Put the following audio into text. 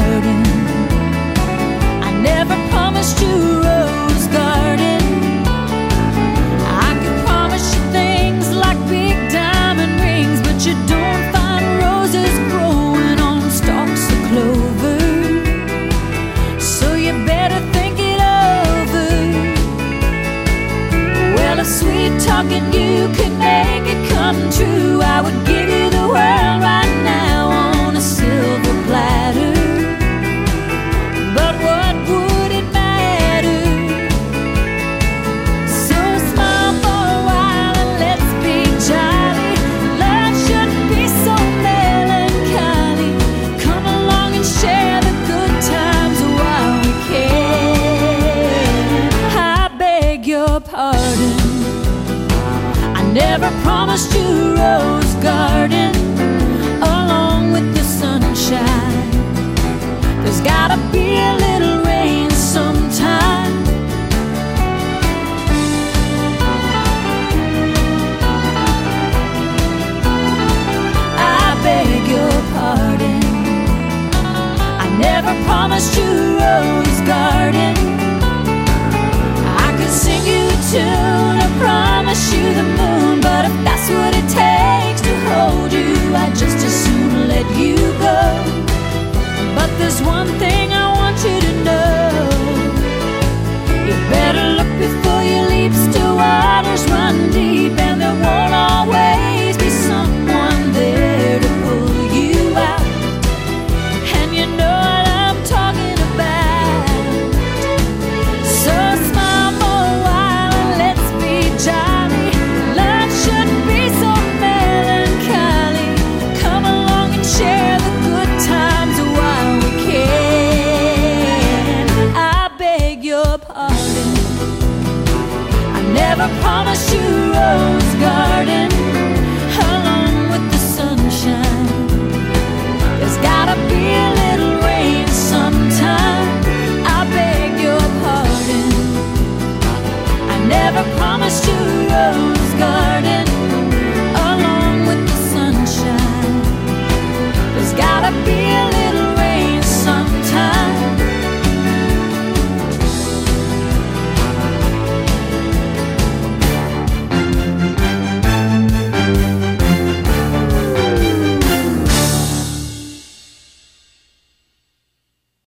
pardon. I never promised you a rose garden. I could promise you things like big diamond rings, but you don't find roses growing on stalks of clover. So you better think it over. Well, if sweet talking you could make it come true, I would give you the world right now on a silver platter. But what would it matter? So smile for a while and let's be jolly. Love shouldn't be so melancholy. Come along and share the good times while we can. I beg your pardon. I never promised you a rose garden along with the sunshine. There's gotta be a little rain sometime. I beg your pardon. I never promised you a rose garden. I could sing you a tune or promise you the moon, but if that's what it takes to hold you, I'd just as soon let you go. But there's one thing I want you to know. You better look before you leap. Still waters run deep, and there won't always be someone there to pull you out. And you know what I'm talking about. So smile for a while and let's be jolly. Love shouldn't be so melancholy. Come along and share the good times while we can. I beg your pardon. I never promised you a rose garden